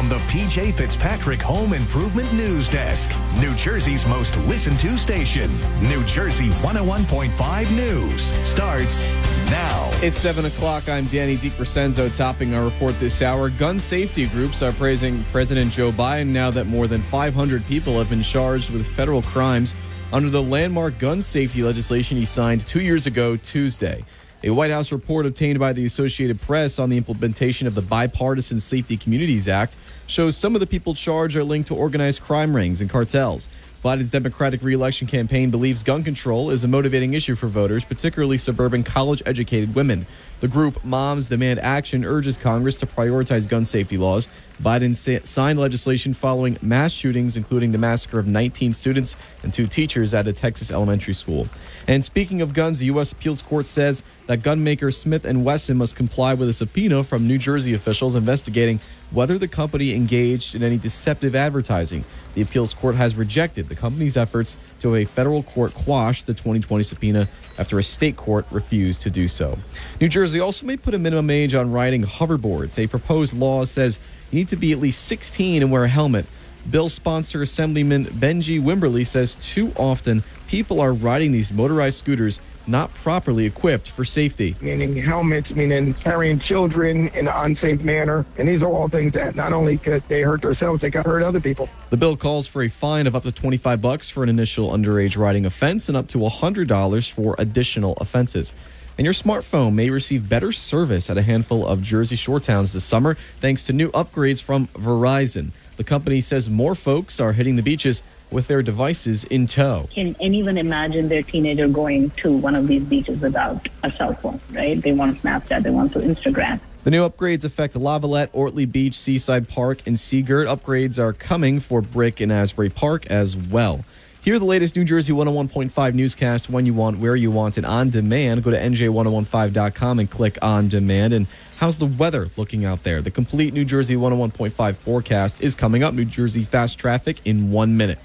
from the PJ Fitzpatrick Home Improvement News Desk, New Jersey's most listened to station. New Jersey 101.5 News starts now. It's 7 o'clock. I'm Danny DiCrescenzo. Topping our report this hour, gun safety groups are praising President Joe Biden now that more than 500 people have been charged with federal crimes under the landmark gun safety legislation he signed 2 years ago Tuesday. A White House report obtained by the Associated Press on the implementation of the Bipartisan Safety Communities Act shows some of the people charged are linked to organized crime rings and cartels. Biden's Democratic re-election campaign believes gun control is a motivating issue for voters, particularly suburban college-educated women. The group Moms Demand Action urges Congress to prioritize gun safety laws. Biden signed legislation following mass shootings, including the massacre of 19 students and 2 teachers at a Texas elementary school. And speaking of guns, the U.S. Appeals Court says that gun maker Smith & Wesson must comply with a subpoena from New Jersey officials investigating whether the company engaged in any deceptive advertising. The appeals court has rejected the company's efforts to have a federal court quash the 2020 subpoena after a state court refused to do so. New Jersey also may put a minimum age on riding hoverboards. A proposed law says you need to be at least 16 and wear a helmet. Bill sponsor Assemblyman Benji Wimberly says too often people are riding these motorized scooters not properly equipped for safety. Meaning helmets, meaning carrying children in an unsafe manner. And these are all things that not only could they hurt themselves, they could hurt other people. The bill calls for a fine of up to $25 for an initial underage riding offense and up to $100 for additional offenses. And your smartphone may receive better service at a handful of Jersey Shore towns this summer thanks to new upgrades from Verizon. The company says more folks are hitting the beaches with their devices in tow. Can anyone imagine their teenager going to one of these beaches without a cell phone, right? They want to Snapchat, they want to Instagram. The new upgrades affect Lavalette, Ortley Beach, Seaside Park, and Seagirt. Upgrades are coming for Brick and Asbury Park as well. Hear the latest New Jersey 101.5 newscast when you want, where you want, and on demand. Go to NJ1015.com and click on demand. And how's the weather looking out there? The complete New Jersey 101.5 forecast is coming up. New Jersey fast traffic in 1 minute.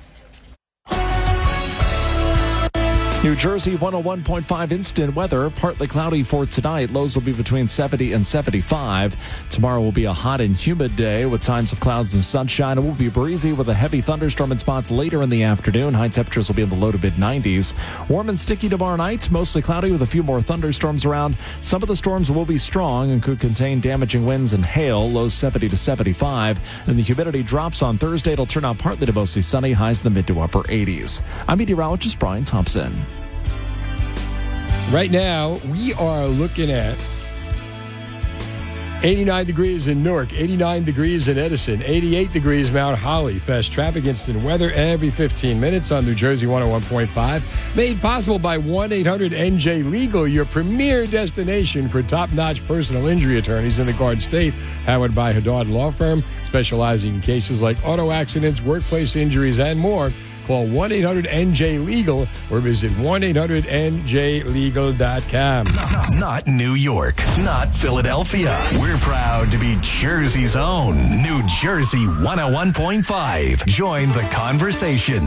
New Jersey 101.5 instant weather. Partly cloudy for tonight. Lows will be between 70 and 75. Tomorrow will be a hot and humid day with times of clouds and sunshine. It will be breezy with a heavy thunderstorm in spots later in the afternoon. High temperatures will be in the low to mid 90s. Warm and sticky tomorrow night. Mostly cloudy with a few more thunderstorms around. Some of the storms will be strong and could contain damaging winds and hail. Lows 70 to 75. And the humidity drops on Thursday. It'll turn out partly to mostly sunny. Highs in the mid to upper 80s. I'm meteorologist Brian Thompson. Right now, we are looking at 89 degrees in Newark, 89 degrees in Edison, 88 degrees Mount Holly. Fast traffic instant weather every 15 minutes on New Jersey 101.5. Made possible by 1-800-NJ-LEGAL, your premier destination for top-notch personal injury attorneys in the Garden State. Powered by Haddad Law Firm, specializing in cases like auto accidents, workplace injuries, and more. Call 1-800-NJ-LEGAL or visit 1-800-NJLegal.com. Not New York, not Philadelphia. We're proud to be Jersey's own New Jersey 101.5. Join the conversation.